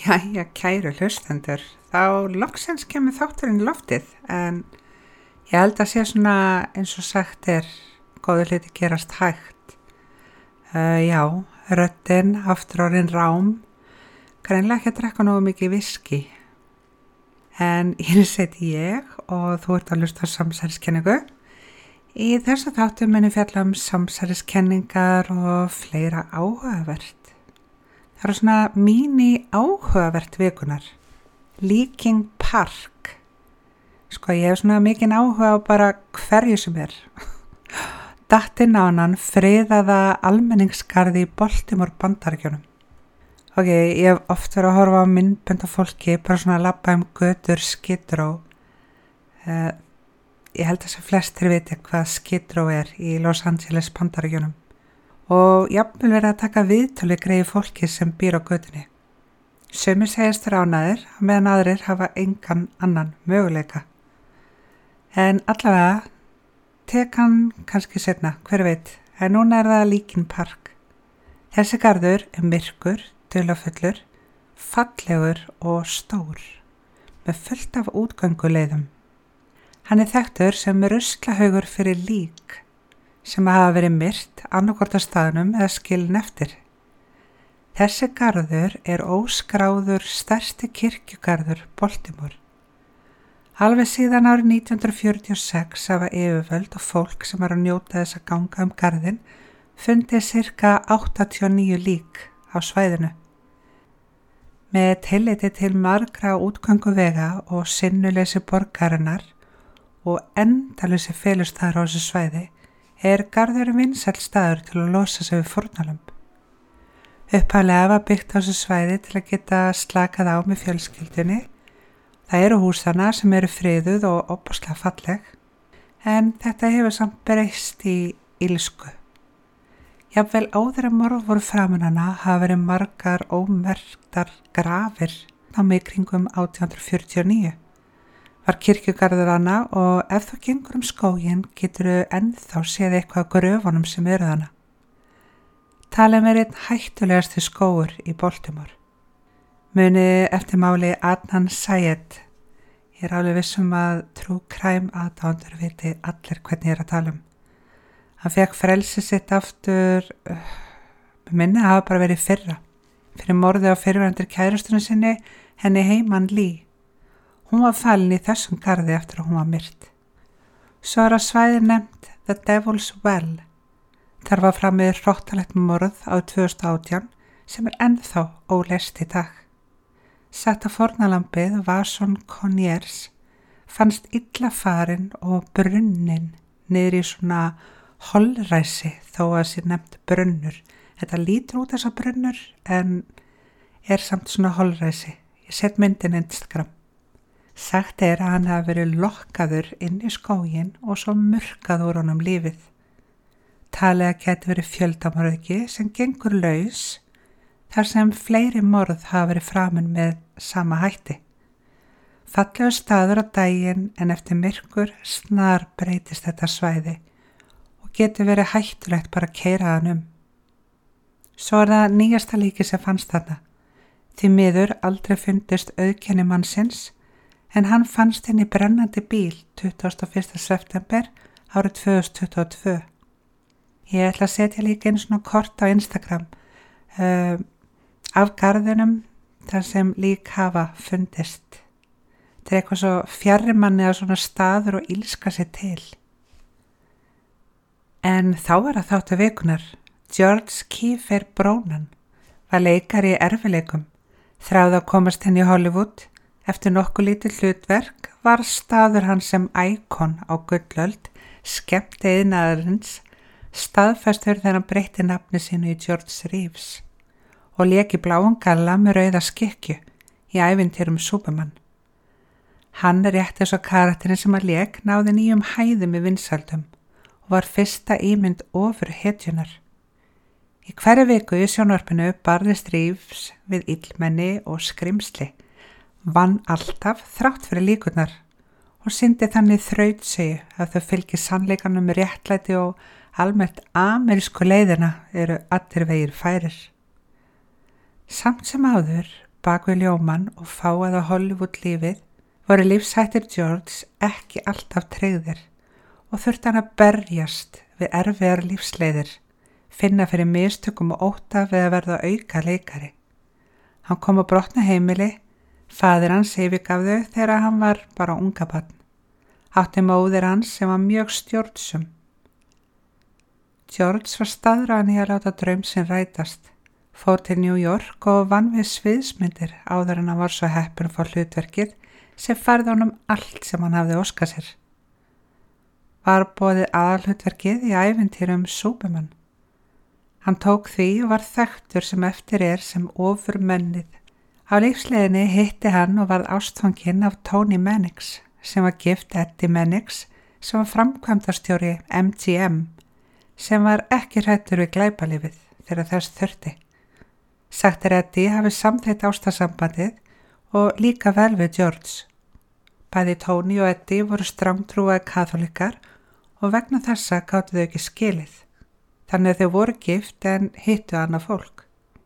Jæja, kæru hlustendur, þá loksins kemur þátturinn í loftið, en ég held að sé svona eins og sagt góður hluti gerast hægt. Já, röddin aftur orðin rám, greinlega ekki að drekka nógu mikið viski. En Íris heiti ég og þú ert að hlusta á samsæriskenningu. Í þessu þáttu muni fjalla samsæriskenningar og fleira áhugavert. Það eru svona míní áhugavert vikunar. Linkin Park. Sko ég hef svona mikinn áhuga á bara hverju sem Datt inn á hann friðaða almenningsgarði í Baltimore Bandaríkjunum. Ok, ég hef oft verið að horfa á myndbönd af fólki, bara svona að labba götur Skid Row. Ég held að þessi flestir viti hvað Skid Row í Los Angeles Bandaríkjunum. Og jafnvel verið að taka viðtöl við greiði fólki sem býr á götunni. Sumir segjast ránaðir, meðan aðrir hafa engan annan möguleika. En allavega, tek hann kannski seinna, hver veit, en núna það Linkin Park. Þessi garður myrkur, dularfullur, fallegur og stór, með fullt af útgönguleiðum. Hann þekktur sem ruslahaugur fyrir lík, sem hafa verið myrt annarkvort á staðnum eða skilin eftir. Þessi garður óskráður stærsti kirkjugarður Baltimore. Alveg síðan árið 1946 hafa yfirvöld og fólk sem að njóta þess að ganga garðinn fundið sirka 89 lík á svæðinu. Með tilliti til margra útgönguvega og sinnuleysi borgarinnar og endalausi felustaðar á þessu svæði garðurinn vinsæll staður til að losa sig við fórnarlömb. Upphaflega var byggt á þessu svæði til að geta slakað á með fjölskyldunni. Það eru húsana sem eru friðuð og ofboðslega falleg, en þetta hefur samt breyst í illsku. Jafnvel áður en morð voru framan hana hafa verið margar ómerktar grafir á mig kringum 1849. Var kirkjugarður hana og ef þú gengur skóginn geturðu ennþá séð eitthvað af gröfunum sem eru hana. Talið einn hættulegasti skógur í Baltimore. Munið eftir máli Adnan Syed. Ég alveg vissum að true crime aðdáendur viti allir hvernig ég að tala Hann fekk frelsi sitt aftur, minni að hafa bara verið fyrra. Fyrir morðið á fyrrverandi kærustunni sinni, henni Heiman Lee. Hún var falin í þessum garði eftir að hún var myrt. Svo að svæði nefnt The Devil's Well. Þar var framið hróttalegt morð á 2018 sem ennþá óleyst í dag. Setta fórnarlambið Vason Conyers fannst illa farin og brunnin niður í svona holræsi þó að sé nefnt brunnur. Þetta lítur út þessa brunnur en samt svona holræsi. Ég set myndin Instagram. Sagt að hann hafi verið lokkaður inn í skóginn og svo murkað úr honum lífið. Talið að geti verið fjöldamorðingi sem gengur laus þar sem fleiri morð hafa verið framin með sama hætti. Fallegur staður á daginn en eftir myrkur snar breytist þetta svæði og getur verið hættulegt bara að keyra hann Svo það nýjasta líki sem fannst þarna. Því miður aldrei fundist auðkenni mannsins en hann fannst inn í brennandi bíl 21. september árið 2022. Ég ætla að setja líka einu svona kort á Instagram af garðinum þar sem lík hafa fundist. Þetta eitthvað svo fjarri manni að svona staður og ílska sér til. En þá það þáttu vikunar. George Kiefer Bronan var leikari í erfileikum, þráði að komast henni í Hollywood. Eftir nokkuð lítið hlutverk var staður hann sem íkon á gullöld, skemmti iðnaðarins, staðfestur þegar hann breytti nafni sínu í George Reeves og lék í bláan galla með rauða skikkju í ævintýrum Superman. Hann rétt eins og karakterinn sem hann lék náði nýjum hæðum í vinsældum og var fyrsta ímynd ofur hetjunar. Í hverju viku í sjónvarpinu barðist Reeves við illmenni og skrimsli. Vann alltaf þrátt fyrir líkurnar og sýndi þannig þrautsegu að þau fylgi sannleikanum réttlæti og almennt amerísku leiðina eru allir vegir færir. Samt sem áður bak við ljóman og fáað á Hollywood lífið voru lífshættir George ekki alltaf tryggðir og þurfti hann að berjast við erfiðar lífsleiðir, finna fyrir mistökum og ótta við að verða auka leikari. Hann kom á brotna heimili, faðir hans yfirgaf þau þegar hann var bara unga barn. Átti móðir hans sem var mjög stjórnsum. George var staðráðinn í að láta draum sinn rætast, fór til New York og vann við sviðsmyndir áður en hann var svo heppinn að fá hlutverkið sem færði honum allt sem hann hafði óskað sér. Var boðið aðalhlutverkið í ævintýrum Superman. Hann tók því og var þekktur sem eftir sem ofurmennið. Á lífsleiðinni hitti hann og varð ástfanginn af Tony Mannix sem var gift Eddie Mannix sem var framkvæmdastjóri MGM sem var ekki hræddur við glæpalífið þegar þess þurfti. Sagt Eddie hafi samþykkt ástarsambandið og líka vel við George. Bæði Tony og Eddie voru strangtrúaðir kaþólikkar og vegna þessa gátu þau ekki skilið. Þannig að þau voru gift en hittu annað fólk.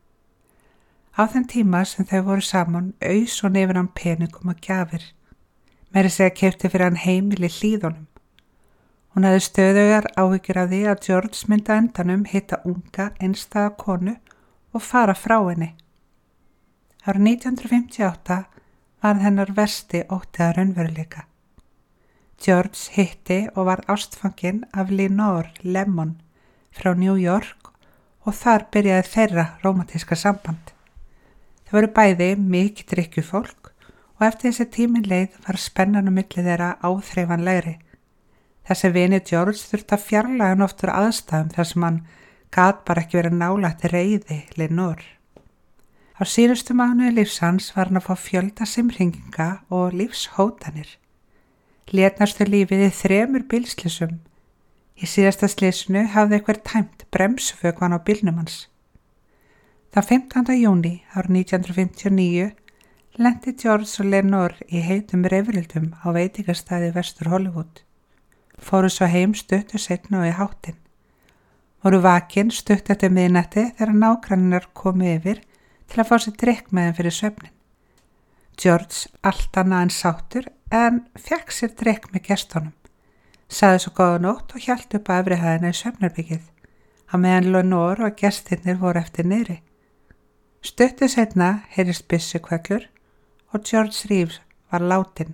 Á þeim tíma sem þau voru saman auðs og nefnir hann peningum og gjafir. Meira segja keypti fyrir hann heimili Hlíðunum. Hún hafði stöðugar áhyggjur af því að George myndi á endanum hitta unga einstæða konu og fara frá henni. Árið 1958 varð hennar versti ótti að raunveruleika. George hitti og var ástfanginn af Lenore Lemon frá New York og þar byrjaði þeirra rómantíska samband. Þau voru bæði mikið drykkjufólk og eftir þessi tíminn leið var spennan á milli þeirra áþreifanlegri. Þessi vinur George þurfti að fjarlæga hann oft úr aðstæðum þar sem hann gat bara ekki verið nálægt reiði Lenore. Á síðustu mánuði lífs hans var hann að fá fjölda simhringinga og lífshótanir. Létnastu lífið í 3 bílslysum. Í síðasta slysinu hafði einhver tæmt bremsuvökvan á bílnum hans. Þann 15. júní árið 1959 lenti George og Lenore í heitum rifrildum á veitingastæði vestur Hollywood. Fóru svo heim stuttu seinna og í háttinn. Voru vakin stutt eftir miðnætti þegar nágrannar komu yfir til að fá sér drykk með þeim fyrir svefnin. George allt annað en sáttur en fekk sér drykk með gestunum. Sagði svo góða nótt og hélt upp að efri hæðina í svefnherbergið, á meðan Lenore og gestirnir voru eftir niðri. Stuttu seinna heyrðist byssukveglur og George Reeves var látinn.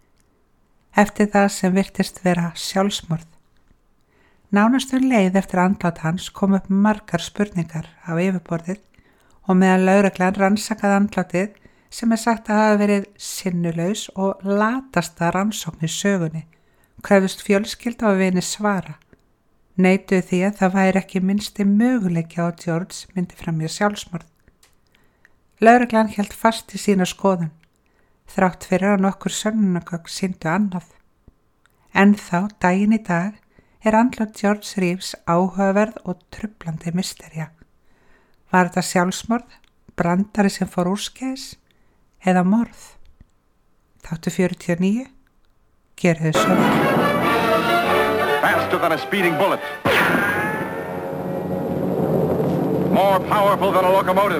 Eftir það sem virtist vera sjálfsmorð. Nánastu leið eftir andlát hans kom upp margar spurningar á yfirborðið og meðan lögreglan rannsakaði andlátið sem sagt að hafa verið sinnulaus og latasta rannsókn í sögunni, kröfðust fjölskylda og vini svara. Neituðu því að það væri ekki minnsti möguleiki á að George myndi fremja sjálfsmorð. Lögreglan hélt fast í sína skoðun, þrátt fyrir að nokkur sönnunargögn sýndu annað. Ennþá daginn í dag andlát George Reeves áhugaverð og truflandi mysterja. Var þetta sjálfsmorð, brandari sem fór úrskeiðis eða morð? Þáttur 49, gerðu þið svo. Faster than a speeding bullet. More powerful than a locomotive.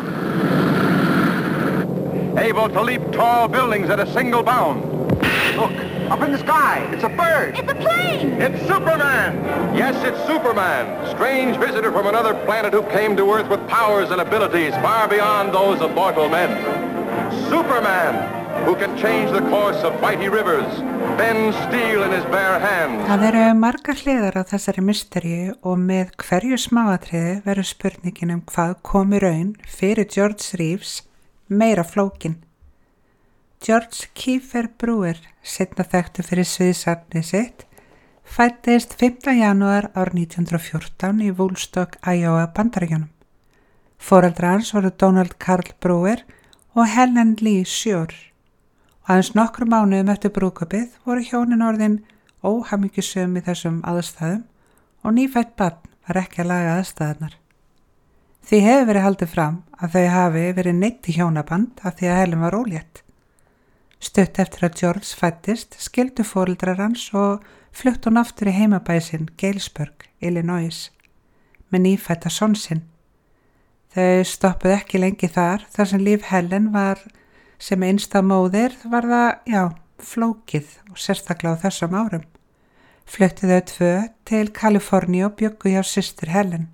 Able to leap tall buildings at a single bound. Look, up in the sky. It's a bird. It's a plane. It's Superman. Yes, it's Superman. Strange visitor from another planet who came to Earth with powers and abilities far beyond those of mortal men. Superman, who can change the course of mighty rivers, bend steel in his bare hands. Það eru margar hliðar á þessari mysteríu og með hverju smáatriði verður spurningin hvað komi raun fyrir George Reeves meira flókin. George Kiefer Brewer, seinna þekktur fyrir sviðsafnið sitt, fæddist 5. janúar árið 1914 í Woolstock, Iowa, Bandaríkjunum. Foreldrar hans voru Donald Carl Brewer og Helen Lee Shore. Aðeins nokkrum mánuðum eftir brúðkaupið voru hjónin orðin óhamingjusöm í þessum aðstæðum og nýfætt barn var ekki að laga aðstæðarnar. Því hefur verið haldið fram að þau hafi verið neitt í hjónaband af því að Helen var ólétt. Stutt eftir að George fæddist skildu foreldrar hans og flutt hún aftur í heimabæ sinn Galesburg, Illinois, með nýfætta son sinn. Þau stoppuðu ekki lengi þar sem líf Helen var sem einstæð móðir var það, flókið og sérstaklega á þessum árum. Fluttu þau 2 til Kaliforníu og bjuggu hjá systur Helen.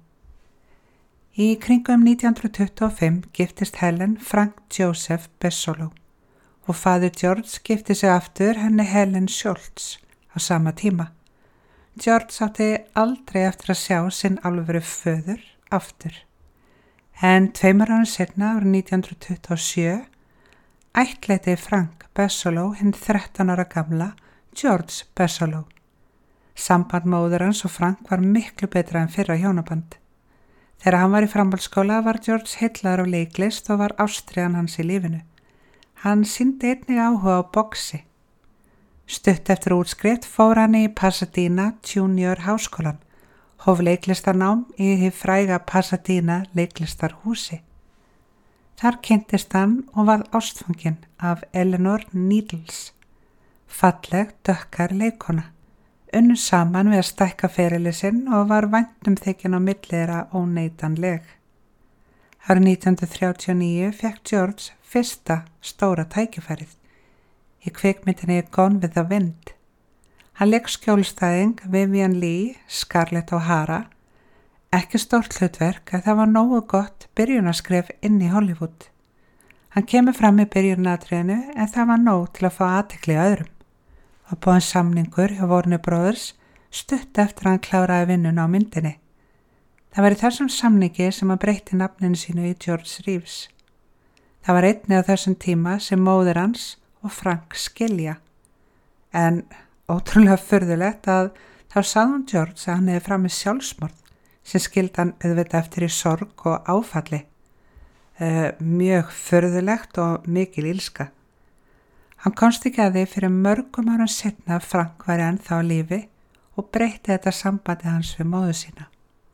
Í kringum 1925 giftist Helen Frank Joseph Bessolo og faðir George gifti sig aftur henni Helen Schultz á sama tíma. George átti aldrei eftir að sjá sinn alvöru föður aftur. En 2 árum seinna árið 1927 ættleiddi Frank Bessolo hinn 13 ára gamla George Bessolo. Samband móður hans og Frank var miklu betra en fyrra hjónaband. Þegar hann var í framhaldsskóla var George heillaður á leiklist og var ástríðan hans í lífinu. Hann sýndi einnig áhuga á boxi. Stutt eftir útskrift fór hann í Pasadena Junior Háskólan, hóf leiklistarnám í hið fræga Pasadena leiklistarhúsi. Þar kynntist hann og var ástfanginn af Eleanor Needles, falleg dökkar leikona. Unnu saman við að stækka ferilið sinn og var væntum þykinn á milli þeirra óneitanleg. Árið 1939 fekk George fyrsta stóra tækifærið í kvikmyndinni Gone with the Wind. Hann lék skjólstæðing Vivian Lee, Scarlett O'Hara. Ekki stórt hlutverk að það var nógu gott byrjunarskref inn í Hollywood. Hann kemur fram í byrjunatriðinu en það var nóg til að fá athygli öðrum. Og búinn samningur hjá Warner Brothers stutt eftir að hann kláraði vinnuna á myndinni. Það var í þessum samningi sem hann breytti nafninu sínu í George Reeves. Það var einnig á þessum tíma sem móðir hans og Frank skilja. En ótrúlega furðulegt að þá sagði hún George að hann hefði framið sjálfsmorð sem skildi hann auðvitað eftir í sorg og áfalli. Mjög furðulegt og mikil ílska. Hann komst ekki að því fyrir mörgum árum seinna að Frank væri ennþá á lífi og breytti þetta sambandi hans við móður sína.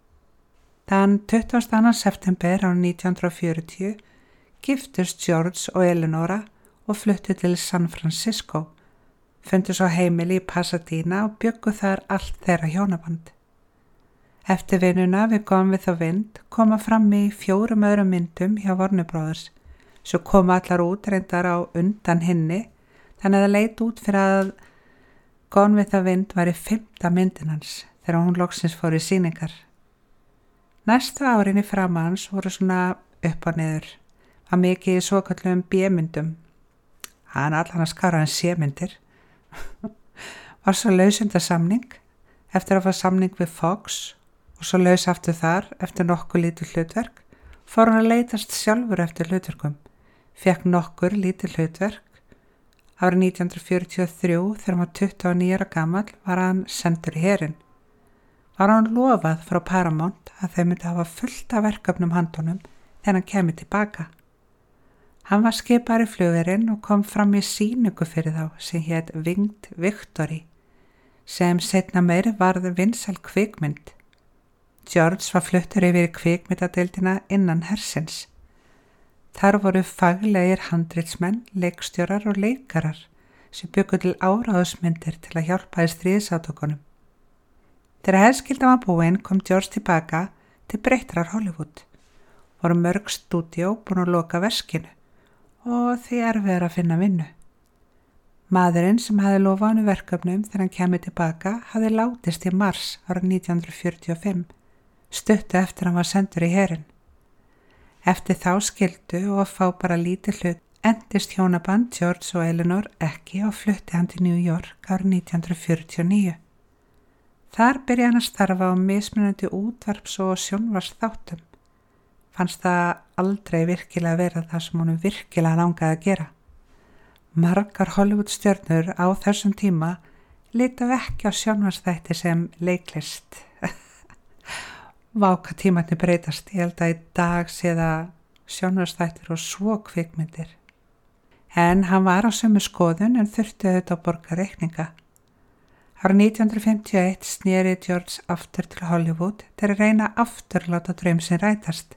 Þann 22. september árið 1940 giftust George og Eleanora og fluttu til San Francisco, fundu svo heimili í Pasadena og bjuggu þar allt þeirra hjónaband. Eftir vinnuna við Gone with the Wind koma fram í 4 öðrum myndum hjá Warner Brothers, svo koma allar út reyndar á undan hinni, þannig að það leit út fyrir að Gone with the Wind var í 5. myndin hans þegar hún loksins fór í sýningar. Næstu árin í framans voru svona upp og niður, var mikið í svokallum B-myndum. Hann allan að skara en C-myndir. Var svo lausundasamning eftir að fá samning við Fox og svo laus aftur þar eftir nokkuð lítið hlutverk, fór hann að leitast sjálfur eftir hlutverkum, fekk nokkur lítið hlutverk. Árið 1943 þegar hann var 29 ára gamall var hann sendur í herinn. Var hann lofað frá Paramount að þau myndi hafa fullt af verkefnum handunum þegar hann kemur tilbaka. Hann var skipaður í flugherinn og kom fram í sýningu fyrir þá sem hét Winged Victory, sem seinna meir varð vinsæl kvikmynd. George var fluttur yfir í kvikmyndadeildina innan hersins. Þar voru faglegir handritsmenn, leikstjórar og leikarar sem bjuggu til áráðsmyndir til að hjálpa í stríðsátökunum. Þegar herskyldan var búin kom George tilbaka til breyttrar Hollywood. Voru mörg stúdíó búin að loka verkinu og því erfiðar að finna vinnu. Maðurinn sem hafði lofað honum verkefnum þegar hann kemur tilbaka hafði látist í mars árið 1945, stuttu eftir hann var sendur í herinn. Eftir þá skildu og að fá bara lítið hlut endist hjónaband George og Eleanor ekki og flutti hann til New York árið 1949. Þar byrjaði hann að starfa á mismunandi útvarps- og sjónvarpsþáttum. Fannst það aldrei virkilega vera það sem honum virkilega langaði að gera. Margar Hollywood stjörnur á þessum tíma litu ekki á sjónvarpsþætti sem leiklist. Vá hvað tímarnir breytast, ég held að í dag sé það sjónvarpsþættir og svo kvikmyndir. En hann var á sömu skoðun en þurfti auðvitað að borga reikninga. Árið 1951 sneri George aftur til Hollywood til að reyna aftur að láta draum sinn rætast.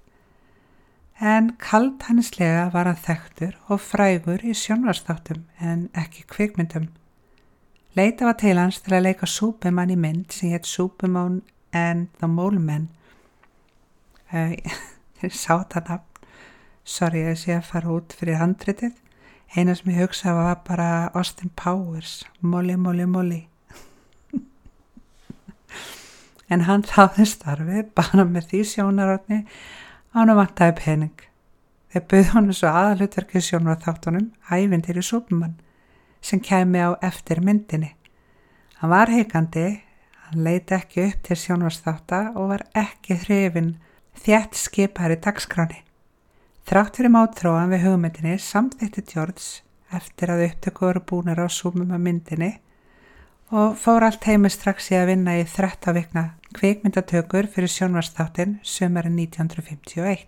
En kaldhæðnislega var hann þekktur og frægur í sjónvarpsþáttum en ekki kvikmyndum. Leitað var til hans til að leika Superman í mynd sem hét Superman and the Mole Men. Ég sá þetta nafn. Sorry að ég sé að fara út fyrir handritið. Eina sem ég hugsaði var bara Austin Powers. Molly, Molly, Molly. En hann þáði starfið bara með því sjónarotni að hann vantaði pening. Þeir buðu hann svo aðalhlutverkið sjónvarþáttunum Ævintýri Superman sem kæmi á eftir myndinni. Hann var hikandi, hann leit ekki upp til sjónvarþátta og var ekki hrifinn þétt skipaður í dagskráni. Þrátt fyrir mótþróan við hugmyndinni samþykkti George eftir að upptöku voru búnar á Superman myndinni og fór allt heimi strax í að vinna í 13 vikna kvikmyndatökur fyrir sjónvarþáttin sumarið 1951.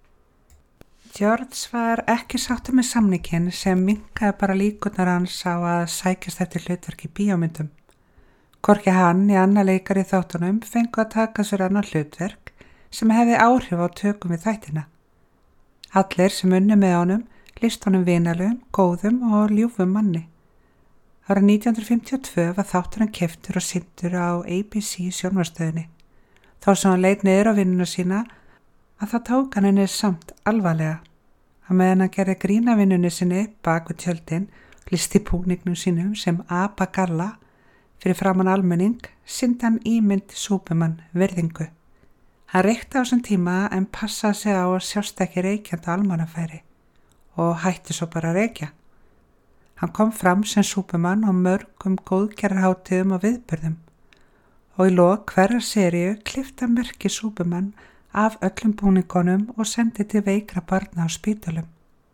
George var ekki sáttur með samninginn sem minnkaði bara líkurnar hans á að sækjast eftir hlutverk í bíómyndum. Hvorki hann í annar leikar í þáttunum fengu að taka sér annar hlutverk sem hefði áhrif á tökum við þættina. Allir sem unnu með honum lýst honum vinalugum, góðum og ljúfum manni. Árið 1952 var þátturinn keyptur og sýndur á ABC sjónvarsstöðinni. Þá sem hann leit niður á vinnuna sína að það tók hann henni samt alvarlega. Að meðan hann gerði grína vinnunni sinni bak við tjöldin, listi púningnum sínum sem apagalla fyrir framan almenning, sýndi hann ímynd Superman virðingu. Hann reykti á þessum tíma en passaði sig á að sjást ekki reykjandi almannafæri og hætti svo bara að reykja. Hann kom fram sem Superman á mörgum góðgerðarhátíðum og viðburðum og í lok hverrar seríu klippti hann merki Superman af öllum búningunum og sendi til veikra barna á spítölum.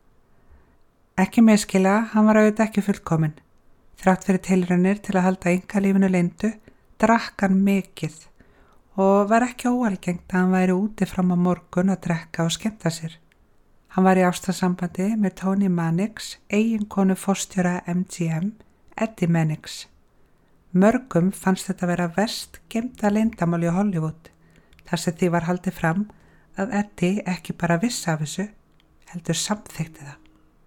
Ekki miskila, hann var auðvitað ekki fullkominn. Þrátt fyrir tilraunir til að halda einkalífinu leyndu, drakk hann mikið og var ekki óalgengt að hann væri úti fram á morgun að drekka og skemmta sér. Hann var í ástarsambandi með Toni Mannix, eiginkonu forstjóra MGM, Eddie Mannix. Mörgum fannst þetta vera verst geymda leyndarmál í Hollywood, þar sem því var haldið fram að Eddie ekki bara vissi af þessu, heldur samþykkti það.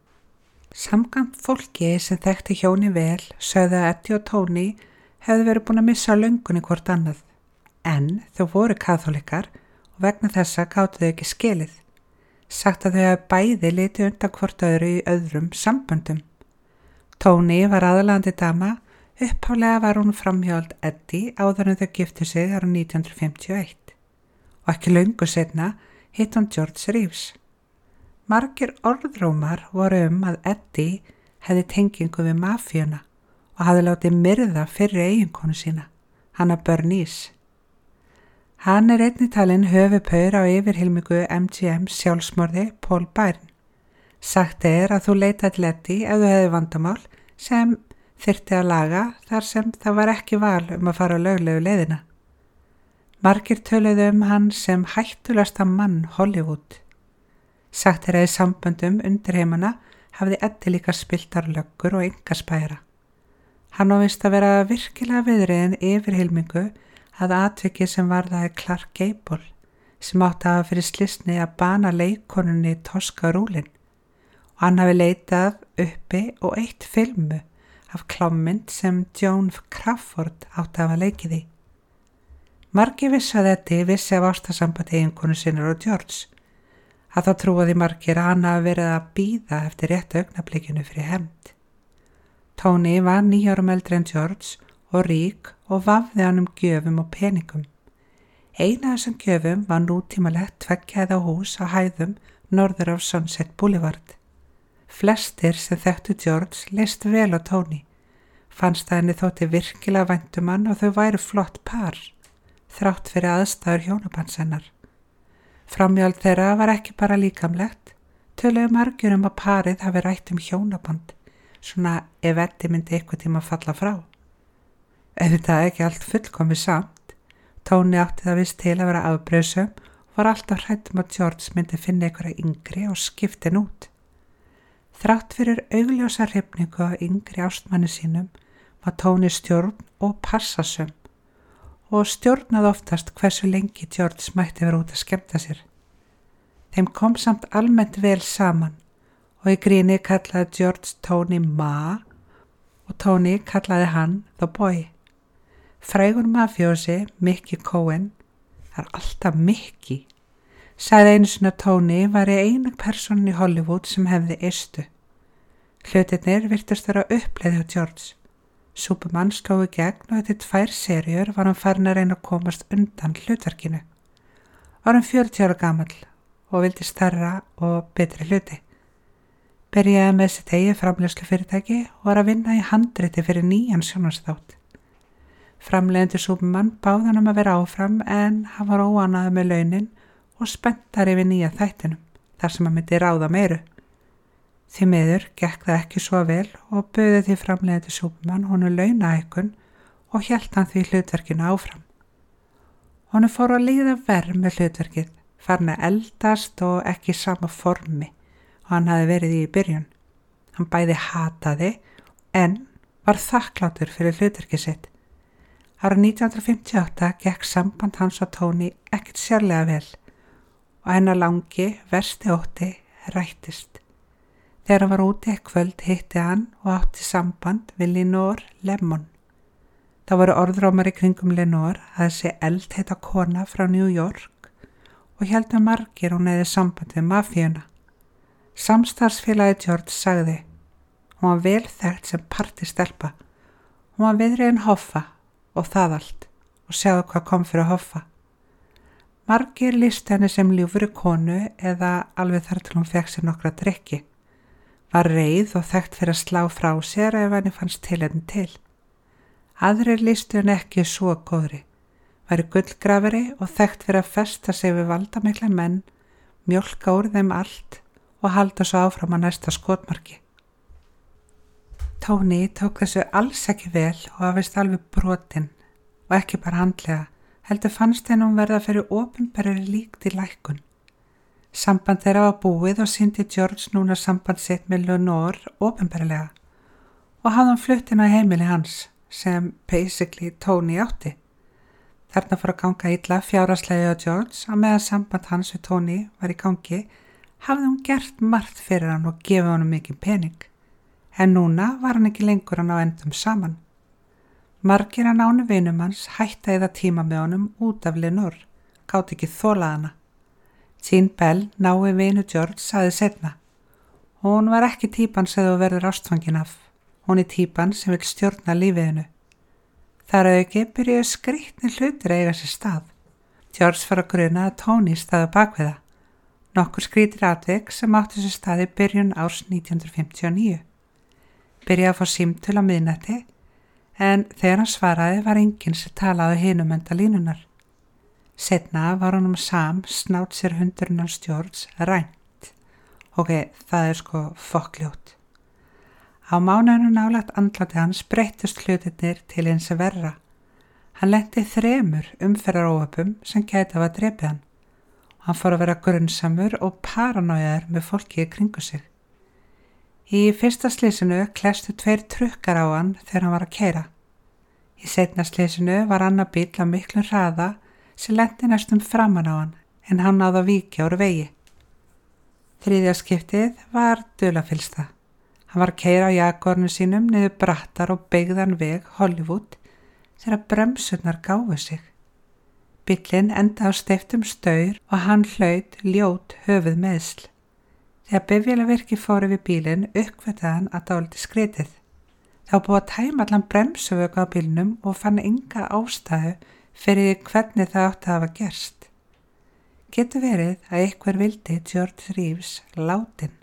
Samkvæmt fólki sem þekkti hjóni vel sögðu að Eddie og Toni hefðu verið búin að missa löngunni hvort annað, en þau voru kaþólikar og vegna þessa gátu þau ekki skilið. Sagt að þau hafi bæði litið undan hvort öðru í öðrum samböndum. Toni var aðalandi dama, upphaflega var hún framhjáld Eddie áður en þau giftu sig árið 1951. Og ekki löngu seinna hitt hún George Reeves. Margir orðrómar voru að Eddie hefði tengingu við mafíuna og hafði látið myrða fyrir eiginkonu sína, hana Bernice. Hann einnig talinn höfuðpaur á yfirhylmingu MGM sjálfsmorði Paul Byrne. Sagt að þú leitaði til Eddie ef þú hefði vandamál sem þyrfti að laga þar sem það var ekki val að fara á löglegu leiðina. Margir töluðu hann sem hættulegasta mann Hollywood. Sagt að í samböndum undirheimana hafði Eddie líka spiltar löggur og einkaspæra. Hann ávist að vera virkilega viðriðin yfirhylmingu að atviki sem varðaði Clark Gable sem átti að hafa fyrir slysni að bana leikonunni Tosca Rúlin og hann hafi leitað uppi og eitt filmu af klámynd sem Joan Crawford átti að hafa leikið í. Margir vissi að Eddie vissi af ástarsambandi eiginkonu sinnar og George, að þá trúaði margir að hann hafi verið að bíða eftir réttu augnablikinu fyrir hefnd. Toni var 9 árum eldri en George og rík og vafði hann gjöfum og peningum. Eina af þessum gjöfum var nútímalegt tveggjæða hús á hæðum norður af Sunset Boulevard. Flestir sem þekktu George leist vel á Toni, fannst að henni þótti virkilega vænt hann og þau væru flott par, þrátt fyrir aðstæður hjónabands hennar. Framhjáld þeirra var ekki bara líkamlegt, töluðu margir að parið hafi rætt hjónaband, svona ef Eddie myndi eitthvað tíma falla frá. Auðvitað ekki allt fullkomið samt, Toni átti það vist til að vera afbrýðsöm og var alltaf hrædd að George myndi finna einhverja yngri og skiptin út. Þrátt fyrir augljósa hrifningu á yngri ástmanni sínum var Toni stjórn og passasöm og stjórnaði oftast hversu lengi George mætti vera út að skemmta sér. Þeim kom samt almennt vel saman og í gríni kallaði George Toni Ma og Toni kallaði hann The Boy. Frægur mafjósi Mickey Cohen, það alltaf Mickey, Sagði einu sinni að Tony var eina persónan í Hollywood sem hefði eistu. Hlutirnir virtust vera uppleið hjá George. Superman sló í gegn og eftir 2 seríur var hann farin að reyna að komast undan hlutverkinu. Var hann 40 ára gamall og vildi stærra og betri hluti. Byrjaði með sitt eigið framleiðslufyrirtæki og var að vinna í handriti fyrir nýjan sjónvarpsþátt. Framleiðendur Superman báði hann að vera áfram en hann var óánægður með launin og spenntar yfir nýja þættinum þar sem hann myndi ráða meiru. Því miður gekk það ekki svo vel og bauði því framleiðendur Superman honum launahækkun og hélt hann því hlutverkinu áfram. Honum fór að líða verr með hlutverkið, farin að eldast og ekki í sama formi og hann hafi verið í byrjun. Hann bæði hataði en var þakklátur fyrir hlutverkið sitt. Ára 1958 gekk samband hans og Tony ekkert sérlega vel og hennar langi, versti ótti rættist. Þegar hann var úti eitt kvöld hitti hann og átti samband við Lenore Lemon. Það voru orðrómar í kringum Lenore að þessi eldheita kona frá New York og héldu margir hún eða samband við mafíuna. Samstarfsfélagi George sagði, hún var vel þekkt sem partystelpa. Hún var viðriðin Hoffa og það allt og sjáðu hvað kom fyrir Hoffa. Margir listu henni sem ljúfri konu eða alveg þar til hún fekk sér nokkra drykki. Var reið og þekkt fyrir að slá frá sér ef henni fannst tilefni til. Aðrir listu henni ekki svo góðri. Væri gullgrafari og þekkt fyrir að festa sig við valdamikla menn, mjólka úr þeim allt og halda svo áfram að næsta skotmarki. Tony tók þessu alls ekki vel og hafðist alveg brotinn og ekki bara handlega, heldur fannst henni hún verða fyrir opinberri líkt í lækkun. Samband þeirra var búið og sýndi George núna samband sitt með Lenore opinberlega og hafði hann flutt inn á heimili hans sem basically Tony átti. Þarna fór að ganga illa fjárhagslega á George og meðan samband hans við Tony var í gangi hafði hún gert margt fyrir hann og gefið honum mikið pening. En núna var hann ekki lengur hann á endum saman. Margir að nánu vinum hans hætta eða tíma með honum út af Lenore, gátt ekki þolað hana. Jean Bell, nái vinu George, sagði seinna. Hún var ekki típan sem þú verður ástfangin af. Hún er típan sem vil stjórna lífiðinu. Þar auki byrjuðu skrýtnir hlutir að eiga sér stað. George fór að gruna að Tony staði bak við það. Nokkur skrýtir atvik sem áttu sér stað í byrjun árs 1959. Byrjaði að fá símtöl á miðnætti en þegar hann svaraði var enginn sem talaði hinum enda línunar. Seinna var honum Sam, snátt sér hundurinn hans George, rænt. Ok, það er sko fokkljótt. Á mánuðinu nálægt andláti hans breyttust hlutirnir til eins að verra. Hann lenti 3 umferðaróhöpum sem gæti af að drepa hann. Hann fór að vera grunnsamur og paranóiðar með fólki í kringu sig. Í fyrsta slysinu klestu 2 trukkar á hann þegar hann var að keyra. Í seinna slysinu var annar bíll á miklum hraða sem lenti næstum framan á hann en hann náði að víkja úr vegi. Þriðja skiptið var dularfyllsta. Hann var að keyra á Jaguarinu sínum niður brattar og beygðan veg Hollywood þegar bremsurnar gáfu sig. Bíllinn endaði á steyptum staur og hann hlaut ljót höfuðmeiðsl. Þegar bifvélavirki fór yfir bílinn uppgötvaði hann að dálítið skrítið. Það var búið að tæma allan bremsuvöku á bílnum og fann enga ástæðu fyrir hvernig það átti að hafa gerst. Getur verið að einhver vildi George Reeves látin.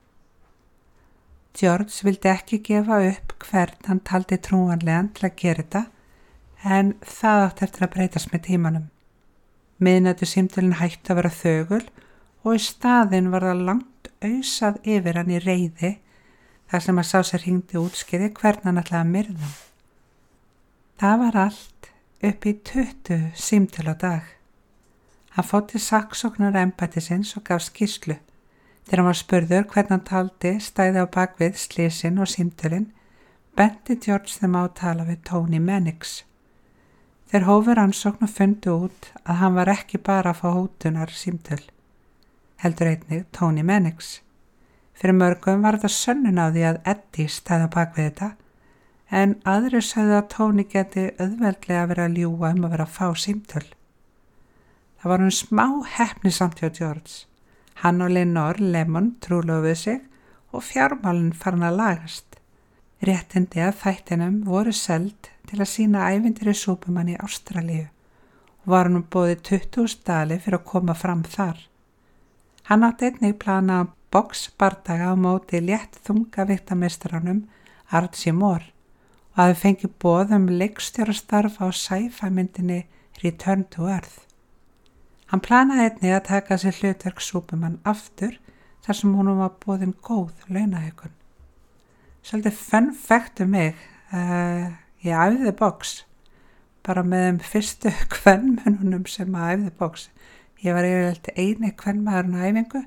George vildi ekki gefa upp hvern hann taldi trúanlegan til að gera þetta en það átti eftir að breytast með tímanum. Miðnættu símtölin hætti að vera þögul og í staðinn var það langt ausað yfir hann í reiði þar sem að sá sér hringdi útskýri hvern hann ætlaði að myrða. Það var allt upp í 20 símtöl á dag. Hann fór til saksóknar embættisins og gaf skýrslu. Þegar hann var spurður hvern hann taldi stæði á bakvið slysinn og símtölin, benti George þeim á að tala við Tony Mannix. Þeir hófu rannsókn og fundu út að hann var ekki bara að fá hótunar símtöl, heldur einnig Tony Mannix. Fyrir mörgum var þetta sönnun á því að Eddie stæði á bakvið þetta, en aðrir sagði að Tony geti auðveldlega verið að ljúga að vera að fá símtöl. Það var smá heppnisamt hjá George. Hann og Lenore Lemon trúlofuðu sig og fjármálinn farin að lagast. Réttindi að þættinum voru seld til að sýna ævintýri Superman í Ástralíu og var hann boðið 20.000 dali fyrir að koma fram þar. Hann átti einnig plana boxbardaga á móti létt þungaviktameistaranum Archie Moore og hafði fengið boð leikstjórastarf á sci-fi myndinni Return to Earth. Hann planaði einnig að taka sér hlutverk Superman aftur þar sem honum var boðin góð launahækkun. Svolítið fun fact mig, ég æfði box, bara með þeim fyrstu kvenmönnunum sem æfði box. Ég var yfirleitt eini kvenmaðurinn á æfingu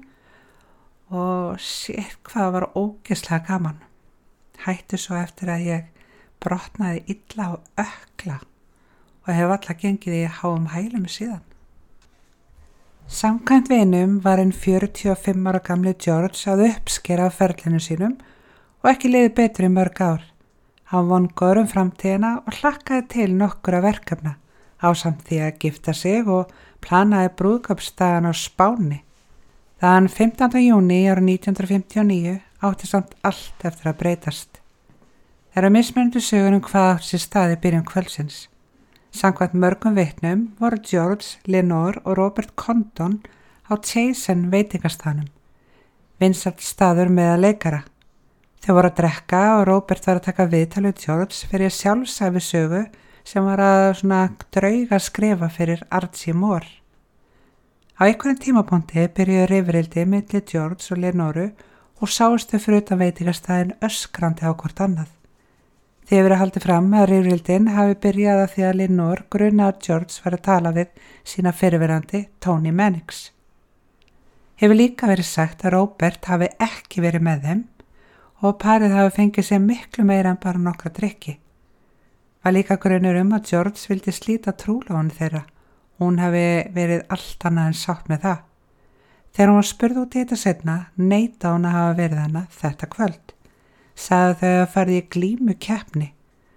og sér hvað var ógeðslega gaman. Hætti svo eftir að ég brotnaði illa á ökla og hef alltaf gengið í háum hælum síðan. Samkvæmt vinum var 45 ára gamli George að uppskera af ferlinu sínum og ekki liði betur í mörg ár. Hann von góður framtíðina og hlakkaði til nokkura verkefna ásamt því að gifta sig og planaði brúðkaupsdaginn á Spáni. Þann 15. júní árið 1959 átti samt allt eftir að breytast. Það mismunandi sögur hvað átti sér stað í byrjun kvöldsins. Samkvæmt mörgum vitnum voru George, Lenore og Robert Condon á Chasen veitingastaðnum, vinsæll staður meðal leikara. Þau voru að drekka og Robert var að taka viðtal við George fyrir sjálfsæfi sögu sem var að drauga skrifa fyrir Archie Moore. Á einhverjum tímapunkti byrjuðu rifrildi milli George og Lenore og sáust þau fyrir utan veitingastæðin öskrandi á hvort annað. Því hefur verið haldið fram að rifrildin hafi byrjað að því að Lenore grunaði að George var að tala við sína fyrrverandi Tony Mannix. Hefur líka verið sagt að Robert hafi ekki verið með þeim og parið hafi fengið sér miklu meira en bara nokkra drykki. Var líka grunur að George vildi slíta trúlófinu þeirra og hún hafi verið allt annað en sátt með það. Þegar hún var spurð út í þetta seinna, neitaði hún að hafa verið hana þetta kvöld. Sagði þau að farið í glímukeppni.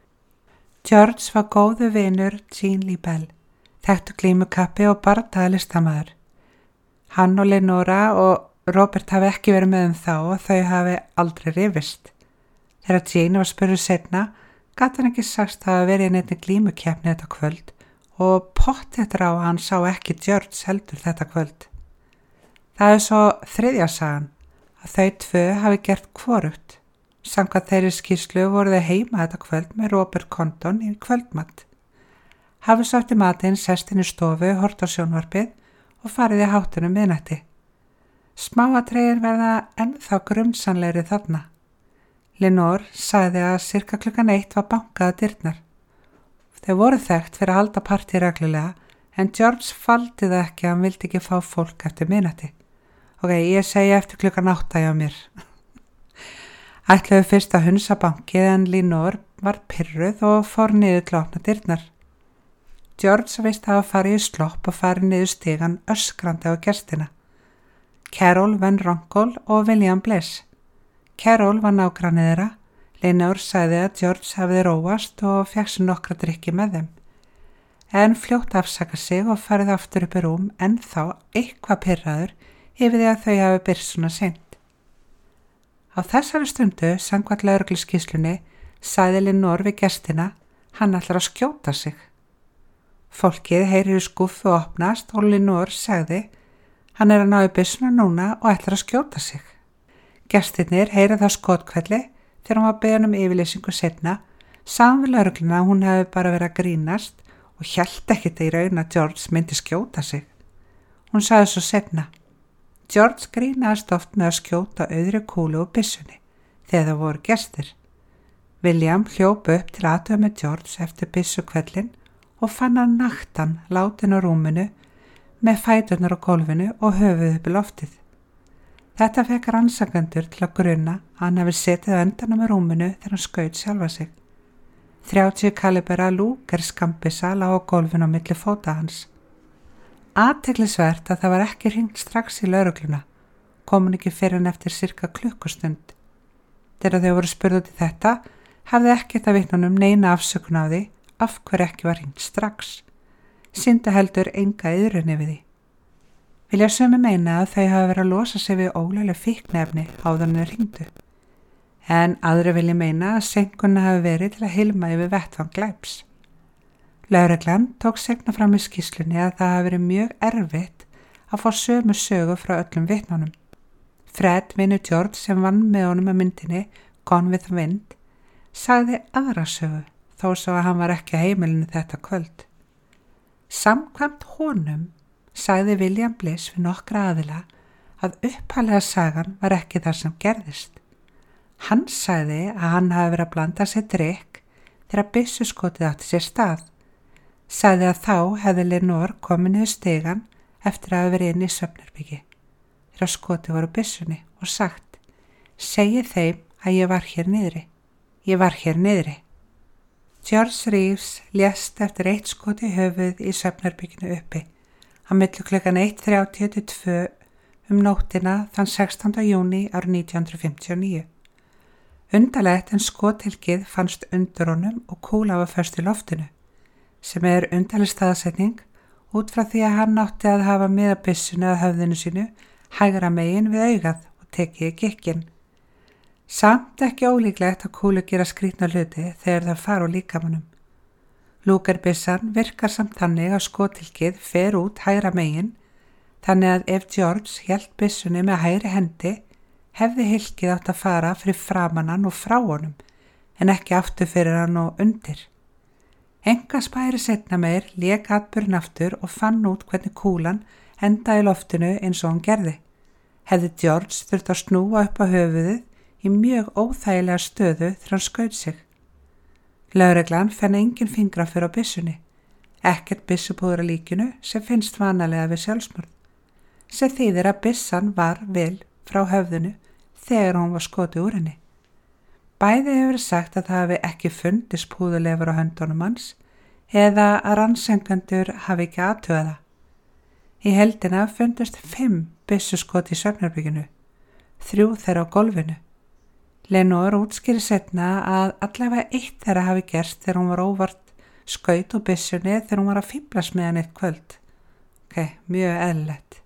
George var góðu vinur Jean Lee Bell, þekktu glímukappi og bardaði listamaður. Hann og Lenora og Robert hafi ekki verið með þá og þau hafi aldrei rifist. Þegar Jean var spurður seinna, gat hann ekki sagst að hafa verið í neinni glímukeppni þetta kvöld og pottþétt á að hann sá ekki George heldur þetta kvöld. Það er svo þriðja sagan að þau tvö hafi gert hvorugt. Samkvæmt þeirri skýrslu voru þau heima þetta kvöld með Robert Condon í kvöldmatt. Hafi svo eftir matinn sest inn í stofu, hort á sjónvarpið og farið í háttunum miðnætti. Smáatriðir verða ennþá grunsamlegri þarna. Lenore sagði að cirka klukkan 1 var bankað að dyrnar. Þau voru þekkt fyrir að halda partí reglulega en George faldi það ekki að hann vildi ekki fá fólk eftir miðnætti. Ok, ég segi eftir klukkan 8 hjá mér. Ætluðu fyrst að hunsa bankið en Lenore var pirruð og fór niður til að opna dyrnar. George vist að hafa farið í slopp og farið niður stigann öskrandi á gestina. Carol Van Ronkol og William Bliss. Carol var nágrannið þeirra. Lenore sagði að George hafiði róast og fekk sér nokkra drykki með þeim. En fljótt afsaka sig og farið aftur upp í rúm en þá eitthvað pirraður yfir því að þau hafi byrst svona seint. Á þessari stundu, samkvæmt lögregluskýrslunni, sagði Lenore við gestina, hann ætlar að skjóta sig. Fólkið heyrir í skúffu og opnast og Lenore sagði, hann er að ná í byssuna núna og ætlar að skjóta sig. Gestirnir heyrið þá skotkvelli þegar hún var beðin yfirlýsingu seinna, sagði við lögregluna að hún hefði bara verið að grínast og hélt ekkert í raun að George myndi skjóta sig. Hún sagði svo seinna, George grínaðist oft með að skjóta auðri kúlu úr byssunni þegar það voru gestir. William hljóp upp til að athuga með George eftir byssukvellin og fann hann naktan látin á rúminu með fæturnar á gólfinu og höfuð upp í loftið. Þetta fekk rannsakendur til að gruna að hann hafi setið á endanum á rúminu þegar hann skaut sjálfa sig. 30 kalibera Luger skambissa lá á gólfinu á milli fóta hans. Athyglisvert að það var ekki hringt strax í lögregluna, kom hún ekki fyrr en eftir cirka klukkustund. Þegar þau voru spurð út í þetta, hafði ekkert að vitnunum neina afsökun á því af hverju ekki var hringt strax. Sýndi heldur enga iðrunni við því. Vilja sumi meina að þau hafa verið að losa sig við ólögleg fíkniefni áður en þau hringdu. En aðri vilja meina að seinkunna hafi verið til að hilma yfir vettvang glæps. Lögreglan tók segna fram í skýrslunni að það hafi verið mjög erfitt að fá sömu sögu frá öllum vitnunum. Fred, vinur George sem vann með honum að myndinni Gone with the Wind, sagði aðra sögu þó svo að hann var ekki á heimilinu þetta kvöld. Samkvæmt honum sagði William Bliss við nokkra aðila að upphaflega sagan var ekki það sem gerðist. Hann sagði að hann hafi verið að blanda sér drykk þegar byssuskotið átti sér stað. Sagði að þá hefði Lenore komið niður stigann eftir að hafa verið inn í svefnherbyggi þegar skotið voru byssunni og sagt: "Segið þeim að ég var hér niðri. Ég var hér niðri." George Reeves lést eftir 1 skot í höfuð í svefnherbygginu uppi á milli klukkan 1:30 til 2 nóttina þann 16. júní árið 1959. Undarlegt en skotilkið fannst undir honum og kúla var föst í loftinu, sem undarleg staðsetning út frá því að hann átti að hafa miðabyssuna að höfðinu sínu hægra megin við augað og tekið í gikkinn. Samt ekki ólíklegt að kúlu gera skrýtna hluti þegar það fara úr líkamanum. Lúgerbyssan virkar samt þannig að skotilkið fer út hægra megin, þannig að ef George hélt byssunni með hægri hendi hefði hylkið átt að fara fyrir framan hann og frá honum en ekki aftur fyrir hann og undir. Enga spæri setna meir lék atburðinn aftur og fann út hvernig kúlan endaði í loftinu eins og hann gerði. Hefði George þurft að snúa upp á höfuðið í mjög óþægilega stöðu þegar hann skaut sig. Lögreglan fann engin fingraför á byssunni, ekkert byssupúður á líkinu sem finnst vanalega við sjálfsmorð, sem þýðir að byssan var vel frá höfðinu þegar hún var skotið úr henni. Bæði hefur verið sagt að það hafi ekki fundist púðulefur á höndunum hans eða að rannsengandur hafi ekki athugað það. Í heildina fundust 5 byssuskot í svefnherberginu, 3 þeirra á gólfinu. Lenore útskýrir seinna að allavega 1 þeirra hafi gerst þegar hún var óvart skaut og byssunni þegar hún var að fíblast með hann eitt kvöld. Mjög eðlilegt.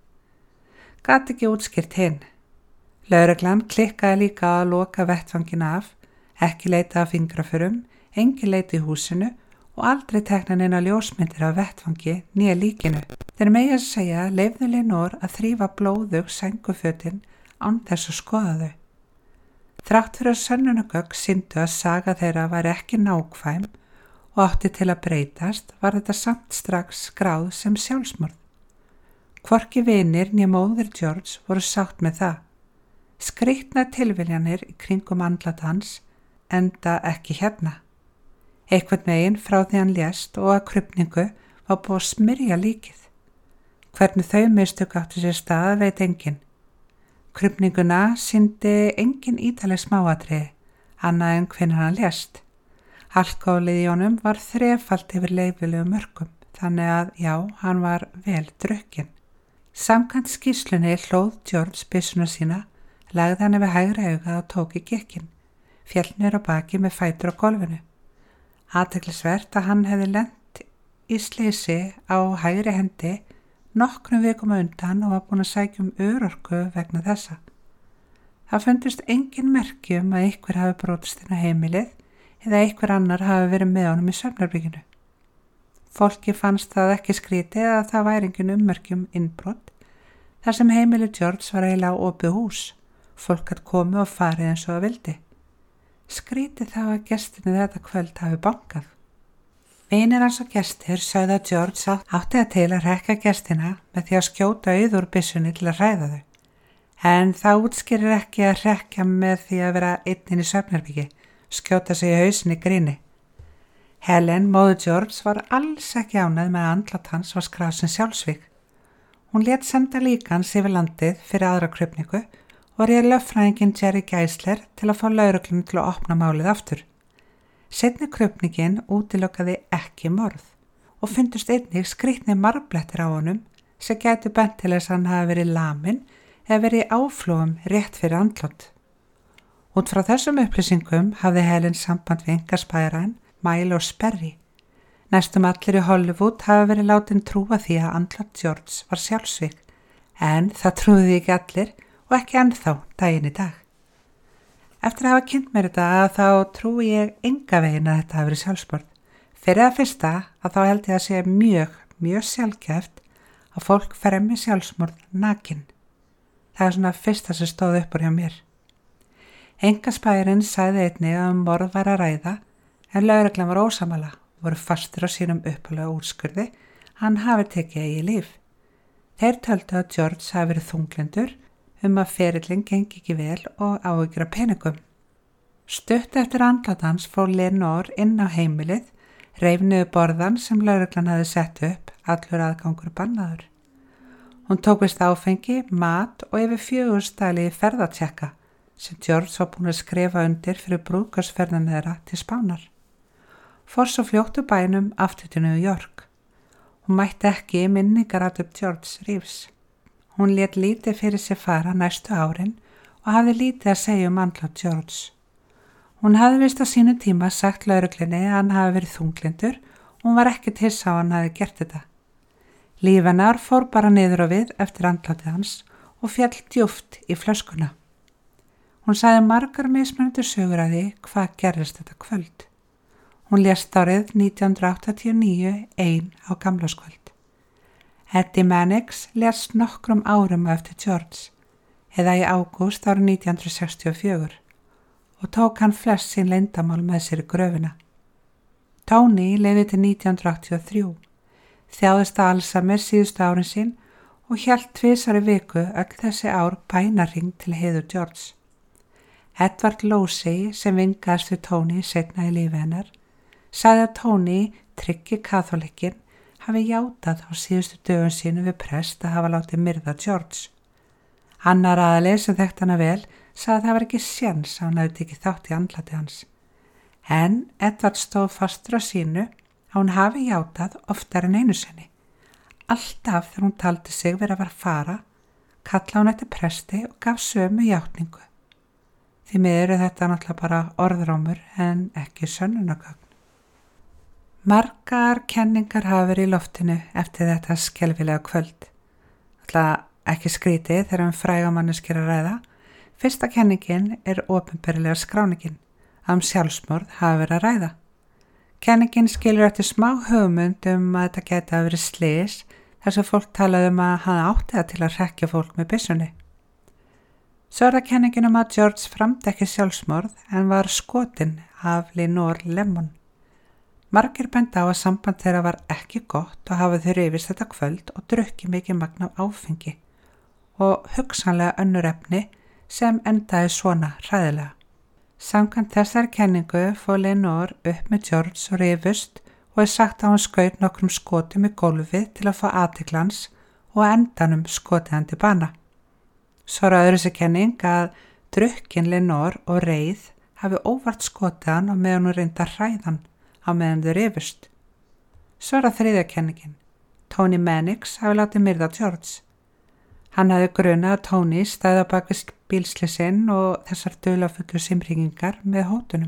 Gat ekki útskýrt hinn. Lögreglan klikkaði líka á að loka vettvangin af, ekki leita af fingraförum, engin leita í húsinu og aldrei tekna neina ljósmyndir af vettvangi nýja líkinu. Þeir megi að segja leyfðu Lenore að þrífa blóðug sængufötin án þess að skoða þau. Þrátt fyrir að sönnunargögn sýndu að saga þeirra var ekki nákvæm og átti til að breytast var þetta samt strax skráð sem sjálfsmorð. Hvorki vinir né móðir George voru sátt með það. Skrýtnar tilviljanir í kringum andlat hans enda ekki hérna. Einhvern veginn frá því hann lést og að krufningu var búið að smyrja líkið. Hvernig þau mistök átti sér stað veit enginn. Krufninguna sýndi engin ítaleg smáatriði, annað en hvenær hann lést. Alkóhólið í honum var 3-falt yfir leyfilegu mörkum, þannig að já, hann var vel drukkinn. Samkvæmt skýrslunni hlóð George byssuna sína, lagði hann yfir hægra augað og tók í gikkinn, féll niður á baki með fætur á gólfinu. Athyglisvert að hann hefði lent í slysi á hægri hendi nokkrum vikum á undan og var búin að sækja örorku vegna þessa. Það fundust engin merki að einhver hafi brotist inn á heimilið eða einhver annar hafi verið með honum í svefnherberginu. Fólki fannst það ekki skrítið að það væri engin ummerki innbrot, þar sem heimilið George var eiginlega opið hús. Fólk hatt komið og farið eins og það vildi. Skrítið þá að gestinni þetta kvöld hafi bankað. Vinir hans og gestir sögðu að George átti það til að hrekka gestina með því að skjóta auð úr byssunni til að hræða þau. En það útskýrir ekki að hrekja með því að vera einn í svefnherbyggi, skjóta sig í hausinni gríni. Helen, móðir George, var alls ekki ánægð með að andlat hans var skráð sem sjálfsvíg. Hún lét senda líka hans yfir landið fyrir aðra krufningu og réð lögfræðinginn Jerry Geisler til að fá lögreglunum til að opna málið aftur. Seinni krufningin útilokkaði ekki morð og fundust einnig skrýtnir marblettir á honum sem gætu bent til þess að hann hafi verið laminn eða verið í áflogum rétt fyrir andlát. Út frá þessum upplýsingum hafði Helen samband við einkaspæjarann Milo Sperry. Næstum allir í Hollywood hafa verið látin trúa því að andlat George var sjálfsvíg, En það trúði því ekki allir og ekki ennþá daginn í dag. Eftir að hafa kynnt mér þetta þá trúi ég enga veginn að þetta hafi verið sjálfsmorð. Fyrir það fyrsta að þá held ég að sé mjög sjaldgæft að fólk fremji sjálfsmorð nakinn. Það er svona fyrsta sem stóð upp úr hjá mér. Einkaspæjarinn sagði einnig að morð væri að ræða en lögreglan var ósammála, voru fastir á sínum uppalega úrskurði, hann hafi tekið eigið líf. Þeir töldu að George hafi verið þunglyndur að ferillinn gengi ekki vel og áhyggjur af peningum. Stutt eftir andlát hans fór Lenore inn á heimilið, reif niður borðan sem lögreglan hafði sett upp, allur aðgangur bannaður. Hún tók vist áfengi, mat og yfir 4 stæli ferðatjekka sem George var búin að skrifa undir fyrir brúðkaupsferðina þeirra til Spánar. Fór svo fljótt úr bænum aftur til New York. Hún mætti ekki minningarathöfn George Reeves. Hún lét lítið fyrir sig fara næstu árin og hafði lítið að segja andlát George. Hún hafði vist á sínu tíma sagt lögreglunni að hann hafi verið þunglyndur og hún var ekkert hissa á hann hafi gert þetta. Líf hennar fór bara niður á við eftir andlátið hans og féll djúpt í flöskuna. Hún sagði margar mismunandi sögur að því hvað gerðist þetta kvöld. Hún lést árið 1989 ein á gamlárskvöld. Eddie Mannix lést nokkrum árum eftir George, eða í ágúst árið 1964 og tók hann flest sín leyndarmál með sér í gröfina. Tony lifði til 1983, þjáðist að Alzheimer síðustu árin sín og hélt 2 viku öll þessi ár bænarhring til heiður George. Edward Losey sem vingaðist við Tony seinna í lífi hennar, sagði að Tony, tryggi kaþólikinn, hafi játað á síðustu dögum sínu við prest að hafa látið myrða George. Annar aðili sem þekkt hana vel sagði að það var ekki séns að hann hefði tekið þátt í andlati hans. En Edward stóð fastur á sínu að hún hafi játað oftar en einu sinni. Alltaf þegar hún taldi sig vera að fara, kallaði hún eftir presti og gaf sömu játningu. Því miður er þetta náttúrulega bara orðrámur en ekki sönnunargögn. Margar kenningar hafa verið í loftinu eftir þetta skelfilega kvöld. Alltaf ekki skrítið þegar fræga manneskjur að ræða. Fyrsta kenningin er opinberlega skráningin að sjálfsmorð hafa verið að ræða. Kenningin skilur eftir smá hugmynd að þetta geti að verið slys þar sem fólk talaði að hann átti það til að hrekkja fólk með byssunni. Svo er það kenningin að George framdi ekki sjálfsmorð en var skotinn af Lenore Lemon. Margir benda á að samband þeirra var ekki gott og hafa þau rifist þetta kvöld og drukkið mikið magn af áfengi og hugsanlega önnur efni sem endaði svona hræðilega. Samkvæmt þessari kenningu fór Lenore upp með George og rifust og er sagt að hún skaut nokkrum skotum í gólfið til að fá athygli hans og á endanum skotið hann til bana. Svo er öðru sér kenning að drukkin Lenore og reið hafi óvart skotið hann og meðan hún reynda hræðan á meðan þau rifust. Svo er það þriðja kenningin. Tony Mannix hafi látið myrða George. Hann hafi grunað að Tony stæði á bak við bílslysinn og þessar dularfullu símhringingar með hótunum.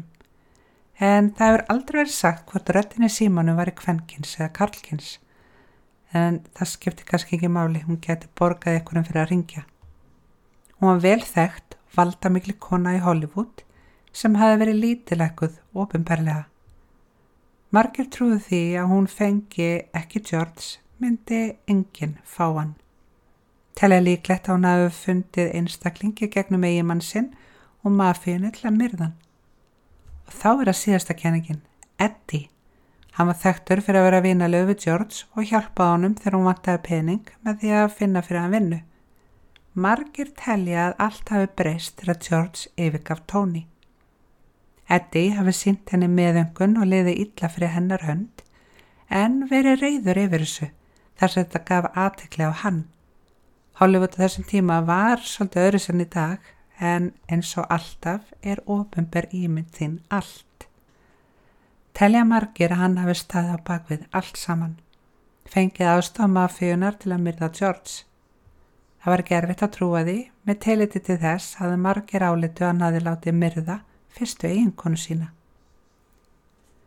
En það hefur aldrei verið sagt hvort röddin í símanum væri kvenkins eða karlkins. En það skipti kannski ekki máli, hún geti borgað einhverjum fyrir að ringja. Hún var vel þekkt, valdamikil kona í Hollywood sem hafi verið lítilekkuð opinberlega. Margir trúðu því að hún fengi ekki George, myndi enginn fá hann. Telja líklegt að hún hafi fundið einstaklingi gegnum eiginmann sinn og mafíunni til að myrða hann. Og þá er það síðasta kenningin, Eddie. Hann var þekktur fyrir að vera vinalegur við George og hjálpaði honum þegar hún vantaði pening með því að finna fyrir hann vinnu. Margir telja að allt hafi breyst þegar George yfirgaf Tony. Eddie hafi sýnt henni meðöngun og liði illa fyrir hennar hönd en verið reiður yfir þessu þar sem þetta gaf athygli á hann. Hollywood á þessum tíma var svolítið öðru sem í dag en eins og alltaf er opinber ímynd þín allt. Telja margir að hann hafi staðið á bakvið allt saman, fengið aðstoð mafíunnar til að myrða George. Það var ekki erfitt að trúa því með tilliti til þess að margir álitu að hann hafi látið myrða fyrstu eiginkonu sína.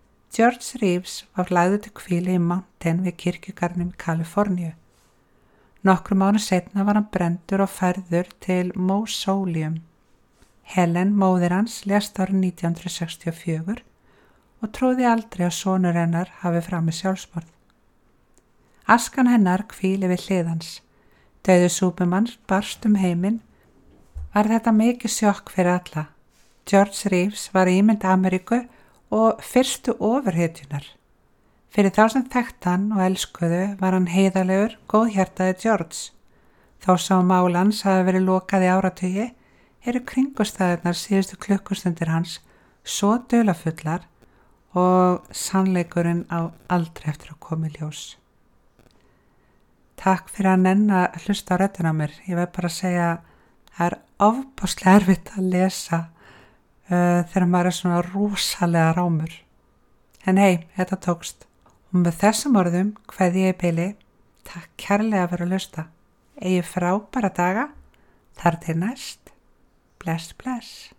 George Reeves var lagður til hvílu í Mountain við kirkjugarðinum í Kaliforníu. Nokkrum mánuðum seinna var hann brenndur og færður til Mausoleum. Helen, móðir hans, lést árið 1964 og trúði aldrei að sonur hennar hafi framið sjálfsmorð. Askan hennar hvíli við hlið hans. Dauði Superman barst heiminn. Var þetta mikið sjokk fyrir alla. George Reeves var ímynd Ameríku og fyrstu ofurhetjunar. Fyrir þá sem þekkt hann og elskuðu var hann heiðarlegur, góðhjartaði George. Þó sá mál hans hafi verið lokað í áratugi, eru kringumstæðurnar síðustu klukkustundir hans svo dularfullar og sannleikurinn á aldrei eftir að koma í ljós. Takk fyrir að nenna að hlusta á röddina á mér. Ég verð bara að segja að það er ofboðslega erfitt að lesa þegar maður er svona rosalega rámur. En hei, þetta tókst. Og með þessum orðum kveð ég í bili. Takk kærlega fyrir að hlusta. Eigið frábæra daga. Þar til næst. Bless, bless.